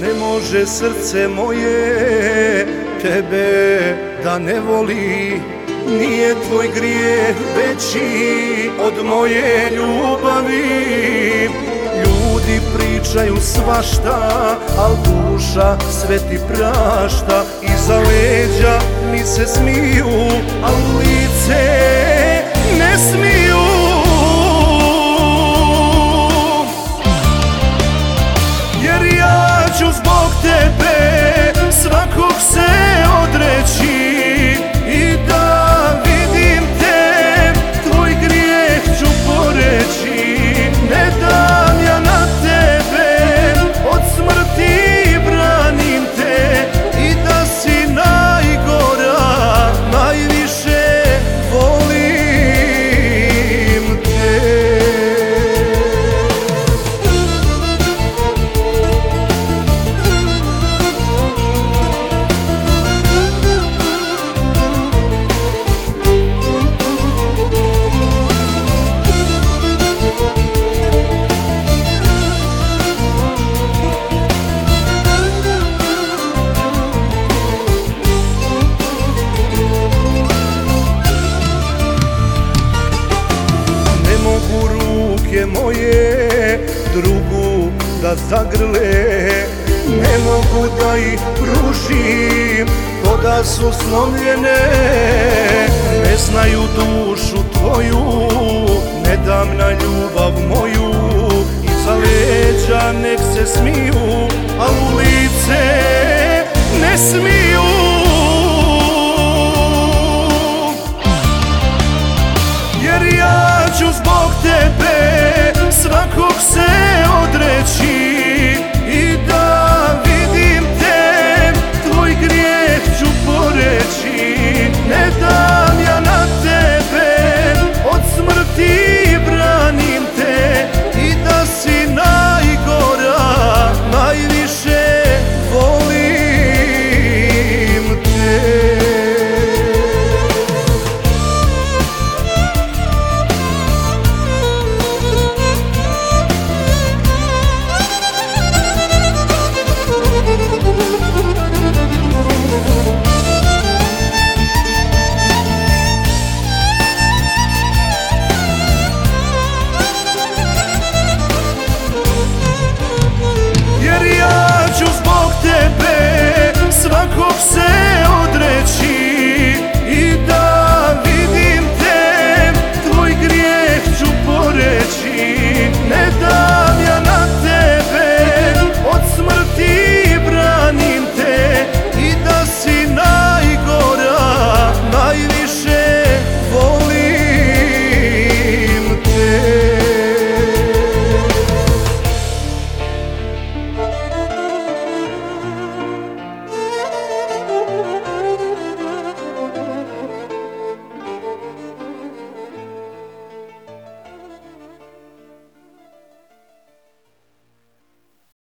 Ne može srce moje tebe da ne voli, nije tvoj grijeh veći od moje ljubavi. Ljudi pričaju svašta, al duša sve ti prašta. Iza leđa mi se smiju, al u lice ne smiju. Jer ja ću zbog tebe svakog se odreći i da vidim te, tvoj grijeh ću poreći. Ne dam ja na tebe, od smrti branim te i da si najgora, najviše volim te. Moje drugu da zagrle, ne mogu da ih pružim, ko da su slomljene. Ne znaju dušu tvoju, ne dam na ljubav moju. Iza leđa nek se smiju, a u lice ne smiju.